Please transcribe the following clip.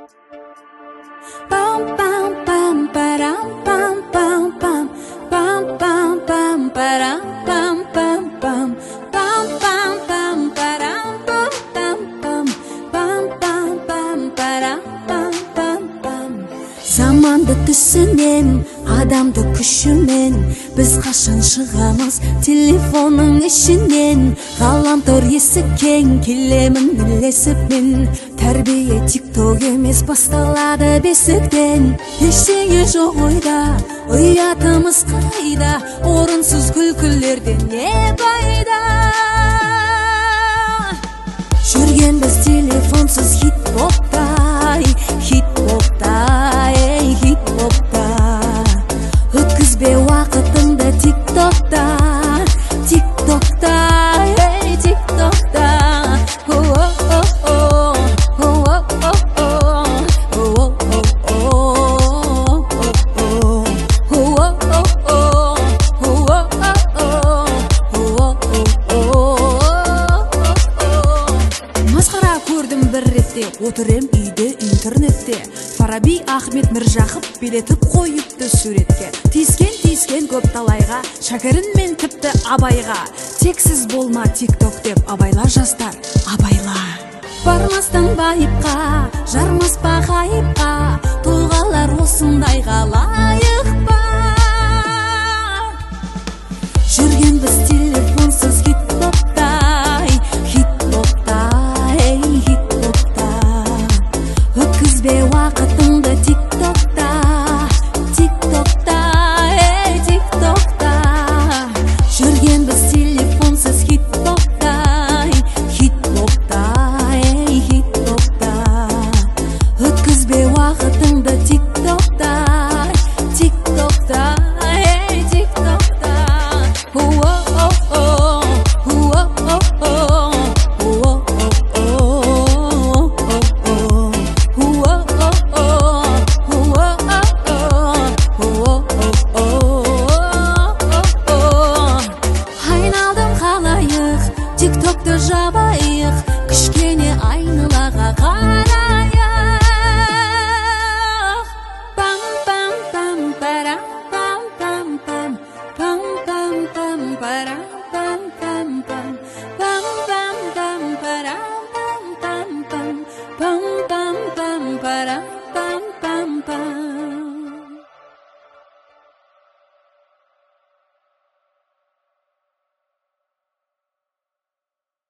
Pam pam pam param pam pam pam pam pam pam param pam pam pam pam pam pam param pam pam pam pam pam pam param pam pam pam. Заманды түсінен, адамды күшімен, біз қашан шығамыз телефонның ішінен. Ғаламтор есі кең, келемін ілесіп мен. Тәрбие тикток емес, басталады бесіктен. Ештеңе жоқ ойда, ұятымыз қайда, орынсыз күлкілерден не пайда. Жүргенбіз телефонсыз хит-поптай, хит-поптай, хит-поптай. Өткізбе уақытыңды тиктокта, тиктокта, тиктокта. Масқара көрдім бір ретте, отырем үйде интернетте. Фараби, Ахмет, Міржақып билетіп қойыпты суретке. Тиіскен көп талайға, шәкірін тіпті абайға. Тексіз болма тикток деп абайла жастар, абайла. Бармастан байыпқа, жармаспа ғайыпқа, тұлғалар осындайға лайық па. Жүрген біз телефонсыз хит-поптай, хит-поптай, хит-поптай. Өткізбе уақытыңды тиктокта, тиктокта, тиктокта. Жүрген біз телефонсыз хит-поптай, хит-поптай, хит-поптай. Өткізбе уақытыңды тиктокта, тиктокта, тиктокта. Айналдым қалайық, тиктокты жабайық, кішкене айнылаға